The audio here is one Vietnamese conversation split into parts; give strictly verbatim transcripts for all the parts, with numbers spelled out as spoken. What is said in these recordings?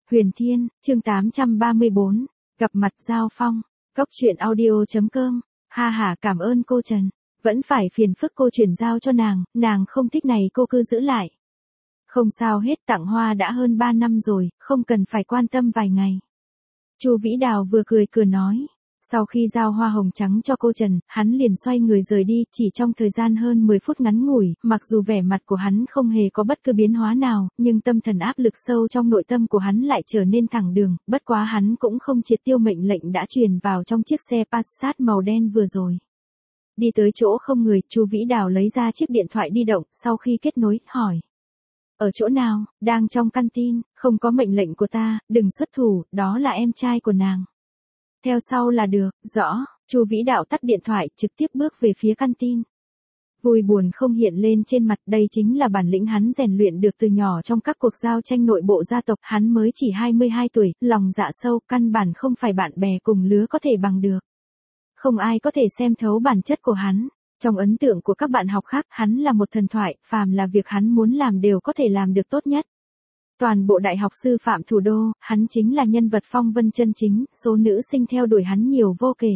Huyền Thiên, chương tám trăm ba mươi bốn, gặp mặt Giao Phong, Cốc truyện audio.com, ha ha cảm ơn cô Trần, vẫn phải phiền phức cô chuyển giao cho nàng, nàng không thích này cô cứ giữ lại. Không sao hết, tặng hoa đã hơn ba năm rồi, không cần phải quan tâm vài ngày. Chu Vĩ Đào vừa cười cười nói. Sau khi giao hoa hồng trắng cho cô Trần, hắn liền xoay người rời đi, chỉ trong thời gian hơn mười phút ngắn ngủi, mặc dù vẻ mặt của hắn không hề có bất cứ biến hóa nào, nhưng tâm thần áp lực sâu trong nội tâm của hắn lại trở nên thẳng đường, bất quá hắn cũng không triệt tiêu mệnh lệnh đã truyền vào trong chiếc xe Passat màu đen vừa rồi. Đi tới chỗ không người, Chu Vĩ Đào lấy ra chiếc điện thoại di động, sau khi kết nối, hỏi. Ở chỗ nào, đang trong căn tin, không có mệnh lệnh của ta, đừng xuất thủ, đó là em trai của nàng. Theo sau là được, rõ, Chu Vĩ Đạo tắt điện thoại, trực tiếp bước về phía căn tin. Vui buồn không hiện lên trên mặt, đây chính là bản lĩnh hắn rèn luyện được từ nhỏ trong các cuộc giao tranh nội bộ gia tộc, hắn mới chỉ hai mươi hai tuổi, lòng dạ sâu, căn bản không phải bạn bè cùng lứa có thể bằng được. Không ai có thể xem thấu bản chất của hắn. Trong ấn tượng của các bạn học khác, hắn là một thần thoại, phàm là việc hắn muốn làm đều có thể làm được tốt nhất. Toàn bộ đại học sư phạm thủ đô, hắn chính là nhân vật phong vân chân chính, số nữ sinh theo đuổi hắn nhiều vô kể.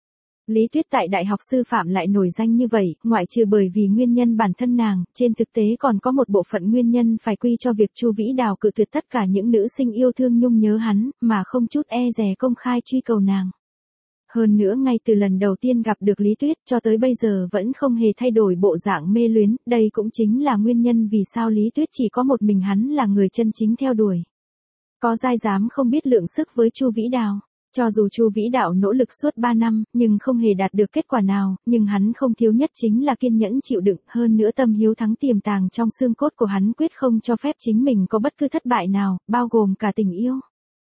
Lý Tuyết tại đại học sư phạm lại nổi danh như vậy, ngoại trừ bởi vì nguyên nhân bản thân nàng, trên thực tế còn có một bộ phận nguyên nhân phải quy cho việc Chu Vĩ Đào cự tuyệt tất cả những nữ sinh yêu thương nhung nhớ hắn, mà không chút e dè công khai truy cầu nàng. Hơn nữa ngay từ lần đầu tiên gặp được Lý Tuyết cho tới bây giờ vẫn không hề thay đổi bộ dạng mê luyến, đây cũng chính là nguyên nhân vì sao Lý Tuyết chỉ có một mình hắn là người chân chính theo đuổi. Có dai dám không biết lượng sức với Chu Vĩ Đào. Cho dù Chu Vĩ Đạo nỗ lực suốt ba năm, nhưng không hề đạt được kết quả nào, nhưng hắn không thiếu nhất chính là kiên nhẫn chịu đựng, hơn nữa tâm hiếu thắng tiềm tàng trong xương cốt của hắn quyết không cho phép chính mình có bất cứ thất bại nào, bao gồm cả tình yêu.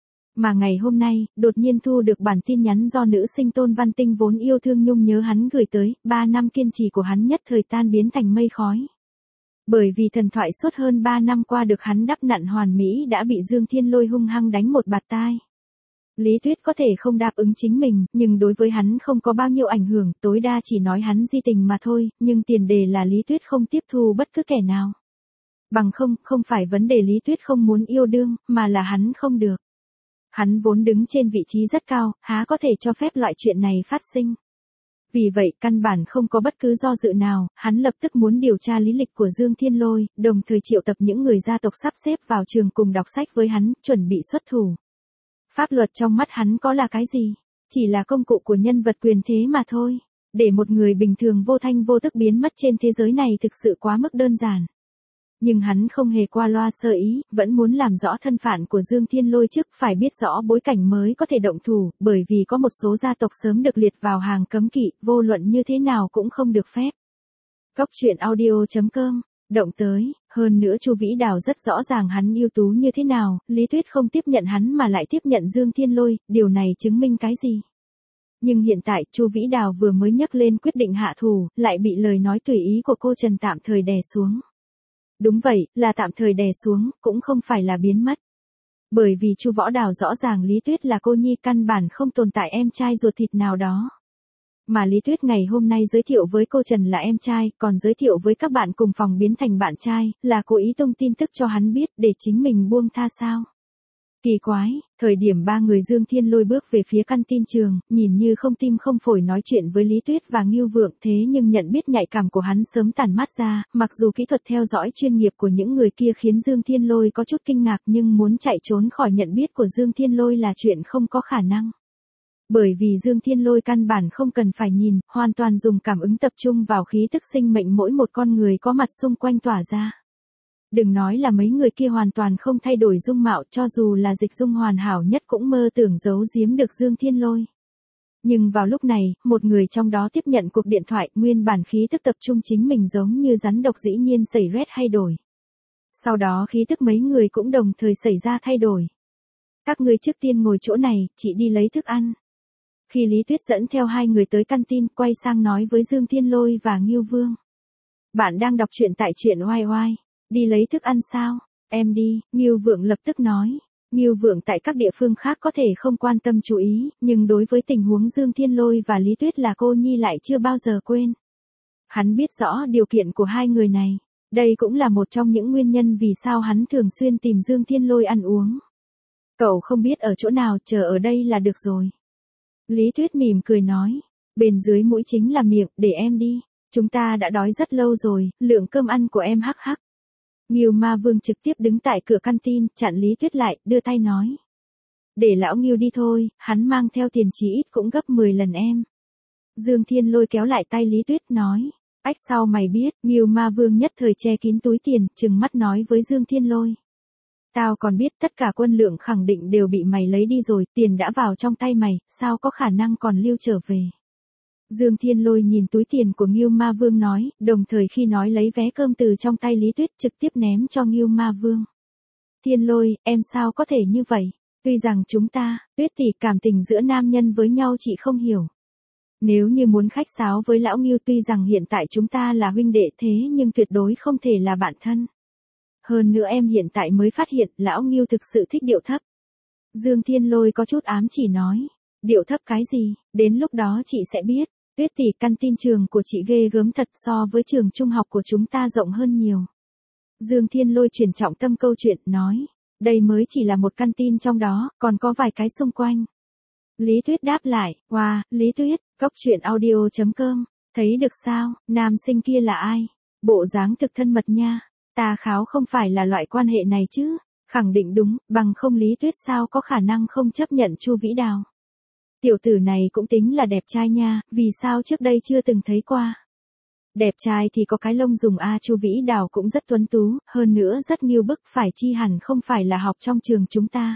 Mà ngày hôm nay, đột nhiên thu được bản tin nhắn do nữ sinh Tôn Văn Tinh vốn yêu thương nhung nhớ hắn gửi tới, ba năm kiên trì của hắn nhất thời tan biến thành mây khói. Bởi vì thần thoại suốt hơn ba năm qua được hắn đắp nặn hoàn mỹ đã bị Dương Thiên Lôi hung hăng đánh một bạt tai. Lý Tuyết có thể không đáp ứng chính mình, nhưng đối với hắn không có bao nhiêu ảnh hưởng, tối đa chỉ nói hắn di tình mà thôi, nhưng tiền đề là Lý Tuyết không tiếp thu bất cứ kẻ nào. Bằng không, không phải vấn đề Lý Tuyết không muốn yêu đương, mà là hắn không được. Hắn vốn đứng trên vị trí rất cao, há có thể cho phép loại chuyện này phát sinh. Vì vậy, căn bản không có bất cứ do dự nào, hắn lập tức muốn điều tra lý lịch của Dương Thiên Lôi, đồng thời triệu tập những người gia tộc sắp xếp vào trường cùng đọc sách với hắn, chuẩn bị xuất thủ. Pháp luật trong mắt hắn có là cái gì? Chỉ là công cụ của nhân vật quyền thế mà thôi. Để một người bình thường vô thanh vô tức biến mất trên thế giới này thực sự quá mức đơn giản. Nhưng hắn không hề qua loa sơ ý, vẫn muốn làm rõ thân phận của Dương Thiên Lôi trước, phải biết rõ bối cảnh mới có thể động thủ, bởi vì có một số gia tộc sớm được liệt vào hàng cấm kỵ, vô luận như thế nào cũng không được phép. Cốc truyện audio.com, động tới, hơn nữa Chu Vĩ Đào rất rõ ràng hắn ưu tú như thế nào, Lý Tuyết không tiếp nhận hắn mà lại tiếp nhận Dương Thiên Lôi, điều này chứng minh cái gì? Nhưng hiện tại, Chu Vĩ Đào vừa mới nhắc lên quyết định hạ thủ, lại bị lời nói tùy ý của cô Trần tạm thời đè xuống. Đúng vậy, là tạm thời đè xuống, cũng không phải là biến mất. Bởi vì Chu Võ Đào rõ ràng Lý Tuyết là cô nhi, căn bản không tồn tại em trai ruột thịt nào đó. Mà Lý Tuyết ngày hôm nay giới thiệu với cô Trần là em trai, còn giới thiệu với các bạn cùng phòng biến thành bạn trai, là cố ý tung tin tức cho hắn biết để chính mình buông tha sao. Kỳ quái, thời điểm ba người Dương Thiên Lôi bước về phía căn tin trường, nhìn như không tim không phổi nói chuyện với Lý Tuyết và Ngưu Vượng, thế nhưng nhận biết nhạy cảm của hắn sớm tản mát ra, mặc dù kỹ thuật theo dõi chuyên nghiệp của những người kia khiến Dương Thiên Lôi có chút kinh ngạc, nhưng muốn chạy trốn khỏi nhận biết của Dương Thiên Lôi là chuyện không có khả năng. Bởi vì Dương Thiên Lôi căn bản không cần phải nhìn, hoàn toàn dùng cảm ứng tập trung vào khí tức sinh mệnh mỗi một con người có mặt xung quanh tỏa ra. Đừng nói là mấy người kia hoàn toàn không thay đổi dung mạo, cho dù là Dịch Dung hoàn hảo nhất cũng mơ tưởng giấu giếm được Dương Thiên Lôi. Nhưng vào lúc này, một người trong đó tiếp nhận cuộc điện thoại, nguyên bản khí tức tập trung chính mình giống như rắn độc dĩ nhiên xảy rét hay đổi. Sau đó khí tức mấy người cũng đồng thời xảy ra thay đổi. Các ngươi trước tiên ngồi chỗ này, chị đi lấy thức ăn. Khi Lý Tuyết dẫn theo hai người tới căn tin, quay sang nói với Dương Thiên Lôi và Ngưu Vương. Bạn đang đọc truyện tại truyện oai oai. Đi lấy thức ăn sao? Em đi, Ngưu Vượng lập tức nói. Ngưu Vượng tại các địa phương khác có thể không quan tâm chú ý, nhưng đối với tình huống Dương Thiên Lôi và Lý Tuyết là cô nhi lại chưa bao giờ quên. Hắn biết rõ điều kiện của hai người này. Đây cũng là một trong những nguyên nhân vì sao hắn thường xuyên tìm Dương Thiên Lôi ăn uống. Cậu không biết ở chỗ nào, chờ ở đây là được rồi. Lý Tuyết mỉm cười nói. Bên dưới mũi chính là miệng, để em đi. Chúng ta đã đói rất lâu rồi, lượng cơm ăn của em hắc hắc. Ngưu Ma Vương trực tiếp đứng tại cửa canteen, chặn Lý Tuyết lại, đưa tay nói. Để lão Ngưu đi thôi, hắn mang theo tiền chí ít cũng gấp mười lần em. Dương Thiên Lôi kéo lại tay Lý Tuyết nói. Ách sao mày biết, Ngưu Ma Vương nhất thời che kín túi tiền, trừng mắt nói với Dương Thiên Lôi. Tao còn biết tất cả quân lượng khẳng định đều bị mày lấy đi rồi, tiền đã vào trong tay mày, sao có khả năng còn lưu trở về. Dương Thiên Lôi nhìn túi tiền của Ngưu Ma Vương nói, đồng thời khi nói lấy vé cơm từ trong tay Lý Tuyết trực tiếp ném cho Ngưu Ma Vương. Thiên Lôi, em sao có thể như vậy? Tuy rằng chúng ta, Tuyết tỷ cảm tình giữa nam nhân với nhau chị không hiểu. Nếu như muốn khách sáo với lão Ngưu tuy rằng hiện tại chúng ta là huynh đệ thế nhưng tuyệt đối không thể là bạn thân. Hơn nữa em hiện tại mới phát hiện lão Ngưu thực sự thích điệu thấp. Dương Thiên Lôi có chút ám chỉ nói. Điệu thấp cái gì, đến lúc đó chị sẽ biết. Tuyết tỷ căn tin trường của chị ghê gớm thật so với trường trung học của chúng ta rộng hơn nhiều. Dương Thiên Lôi chuyển trọng tâm câu chuyện nói. Đây mới chỉ là một căn tin trong đó, còn có vài cái xung quanh. Lý Tuyết đáp lại, wow, Lý Tuyết, cốc truyện audio chấm com, thấy được sao, nam sinh kia là ai? Bộ dáng thực thân mật nha, ta kháo không phải là loại quan hệ này chứ, khẳng định đúng, bằng không Lý Tuyết sao có khả năng không chấp nhận Chu Vĩ Đào. Tiểu tử này cũng tính là đẹp trai nha, vì sao trước đây chưa từng thấy qua. Đẹp trai thì có cái lông dùng a Chu Vĩ Đào cũng rất tuấn tú, hơn nữa rất nghiêu bức phải chi hẳn không phải là học trong trường chúng ta.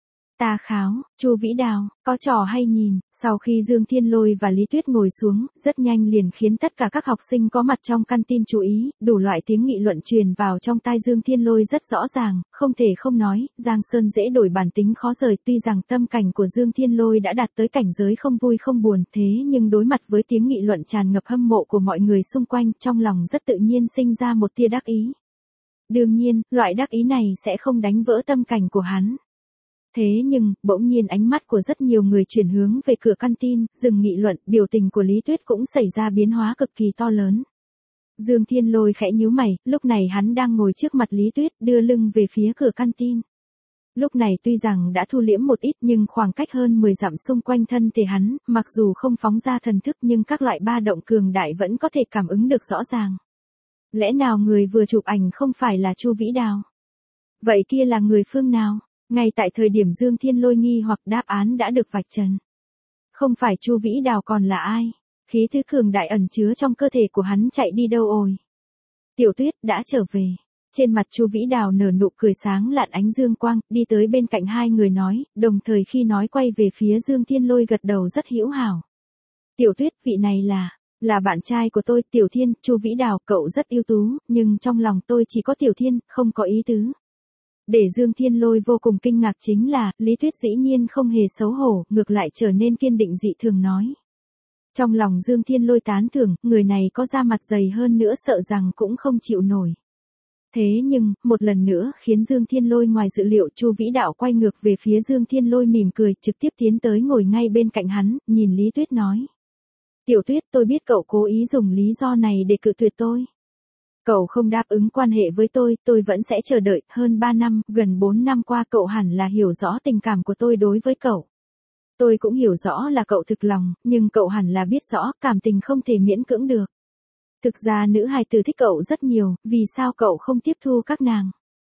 Ta kháo, Chu Vĩ Đào, có trò hay nhìn, sau khi Dương Thiên Lôi và Lý Tuyết ngồi xuống, rất nhanh liền khiến tất cả các học sinh có mặt trong canteen chú ý, đủ loại tiếng nghị luận truyền vào trong tai Dương Thiên Lôi rất rõ ràng, không thể không nói, Giang Sơn dễ đổi bản tính khó rời, tuy rằng tâm cảnh của Dương Thiên Lôi đã đạt tới cảnh giới không vui không buồn, thế nhưng đối mặt với tiếng nghị luận tràn ngập hâm mộ của mọi người xung quanh, trong lòng rất tự nhiên sinh ra một tia đắc ý. Đương nhiên, loại đắc ý này sẽ không đánh vỡ tâm cảnh của hắn. Thế nhưng, bỗng nhiên ánh mắt của rất nhiều người chuyển hướng về cửa canteen, dừng nghị luận, biểu tình của Lý Tuyết cũng xảy ra biến hóa cực kỳ to lớn. Dương Thiên Lôi khẽ nhíu mày, lúc này hắn đang ngồi trước mặt Lý Tuyết, đưa lưng về phía cửa canteen. Lúc này tuy rằng đã thu liễm một ít nhưng khoảng cách hơn mười dặm xung quanh thân thể hắn, mặc dù không phóng ra thần thức nhưng các loại ba động cường đại vẫn có thể cảm ứng được rõ ràng. Lẽ nào người vừa chụp ảnh không phải là Chu Vĩ Đào? Vậy kia là người phương nào? Ngay tại thời điểm Dương Thiên Lôi nghi hoặc đáp án đã được vạch trần. Không phải Chu Vĩ Đào còn là ai? Khí thứ cường đại ẩn chứa trong cơ thể của hắn chạy đi đâu ồi? Tiểu Tuyết đã trở về. Trên mặt Chu Vĩ Đào nở nụ cười sáng lạn ánh dương quang, đi tới bên cạnh hai người nói, đồng thời khi nói quay về phía Dương Thiên Lôi gật đầu rất hữu hảo. Tiểu Tuyết, vị này là, là bạn trai của tôi, Tiểu Thiên, Chu Vĩ Đào, cậu rất ưu tú, nhưng trong lòng tôi chỉ có Tiểu Thiên, không có ý tứ. Để Dương Thiên Lôi vô cùng kinh ngạc chính là, Lý Tuyết dĩ nhiên không hề xấu hổ, ngược lại trở nên kiên định dị thường nói. Trong lòng Dương Thiên Lôi tán thưởng, người này có da mặt dày hơn nữa sợ rằng cũng không chịu nổi. Thế nhưng, một lần nữa khiến Dương Thiên Lôi ngoài dự liệu, Chu Vĩ Đạo quay ngược về phía Dương Thiên Lôi mỉm cười, trực tiếp tiến tới ngồi ngay bên cạnh hắn, nhìn Lý Tuyết nói. Tiểu Tuyết, tôi biết cậu cố ý dùng lý do này để cự tuyệt tôi. Cậu không đáp ứng quan hệ với tôi, tôi vẫn sẽ chờ đợi, hơn ba năm, gần bốn năm qua cậu hẳn là hiểu rõ tình cảm của tôi đối với cậu. Tôi cũng hiểu rõ là cậu thực lòng, nhưng cậu hẳn là biết rõ, cảm tình không thể miễn cưỡng được. Thực ra nữ hài tử thích cậu rất nhiều, vì sao cậu không tiếp thu các nàng?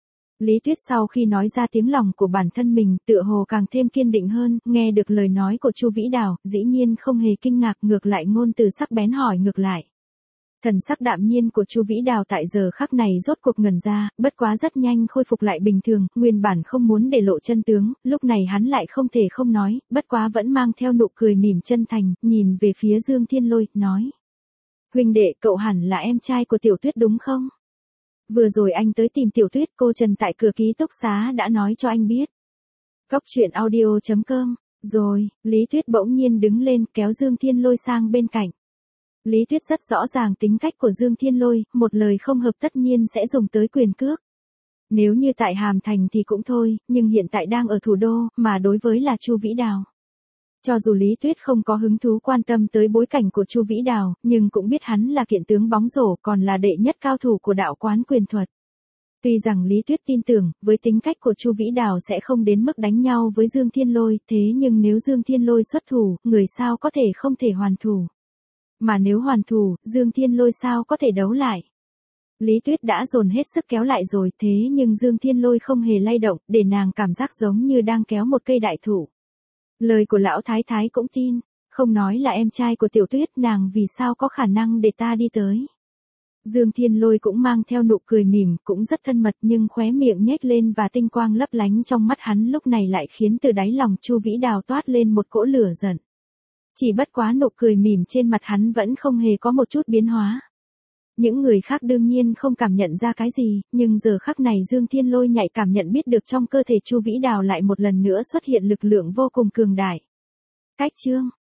Lý Tuyết sau khi nói ra tiếng lòng của bản thân mình, tựa hồ càng thêm kiên định hơn, nghe được lời nói của Chu Vĩ Đào, dĩ nhiên không hề kinh ngạc, ngược lại ngôn từ sắc bén hỏi ngược lại. Thần sắc đạm nhiên của Chu Vĩ Đào tại giờ khắc này rốt cuộc ngẩn ra, bất quá rất nhanh khôi phục lại bình thường, nguyên bản không muốn để lộ chân tướng, lúc này hắn lại không thể không nói, bất quá vẫn mang theo nụ cười mỉm chân thành, nhìn về phía Dương Thiên Lôi, nói. Huynh đệ, cậu hẳn là em trai của Tiểu Tuyết đúng không? Vừa rồi anh tới tìm Tiểu Tuyết, cô Trần tại cửa ký túc xá đã nói cho anh biết. Cốc truyện audio chấm com, rồi, Lý Tuyết bỗng nhiên đứng lên kéo Dương Thiên Lôi sang bên cạnh. Lý Tuyết rất rõ ràng tính cách của Dương Thiên Lôi, một lời không hợp tất nhiên sẽ dùng tới quyền cước. Nếu như tại Hàm Thành thì cũng thôi, nhưng hiện tại đang ở thủ đô, mà đối với là Chu Vĩ Đào. Cho dù Lý Tuyết không có hứng thú quan tâm tới bối cảnh của Chu Vĩ Đào, nhưng cũng biết hắn là kiện tướng bóng rổ còn là đệ nhất cao thủ của đạo quán quyền thuật. Tuy rằng Lý Tuyết tin tưởng, với tính cách của Chu Vĩ Đào sẽ không đến mức đánh nhau với Dương Thiên Lôi, thế nhưng nếu Dương Thiên Lôi xuất thủ, người sao có thể không thể hoàn thủ. Mà nếu hoàn thủ, Dương Thiên Lôi sao có thể đấu lại. Lý Tuyết đã dồn hết sức kéo lại rồi, thế nhưng Dương Thiên Lôi không hề lay động, để nàng cảm giác giống như đang kéo một cây đại thụ. Lời của lão thái thái cũng tin, không nói là em trai của Tiểu Tuyết, nàng vì sao có khả năng để ta đi tới. Dương Thiên Lôi cũng mang theo nụ cười mỉm, cũng rất thân mật, nhưng khóe miệng nhếch lên và tinh quang lấp lánh trong mắt hắn lúc này lại khiến từ đáy lòng Chu Vĩ Đào toát lên một cỗ lửa giận. Chỉ bất quá nụ cười mỉm trên mặt hắn vẫn không hề có một chút biến hóa. Những người khác đương nhiên không cảm nhận ra cái gì, nhưng giờ khắc này Dương Thiên Lôi nhạy cảm nhận biết được trong cơ thể Chu Vĩ Đào lại một lần nữa xuất hiện lực lượng vô cùng cường đại. Cách chương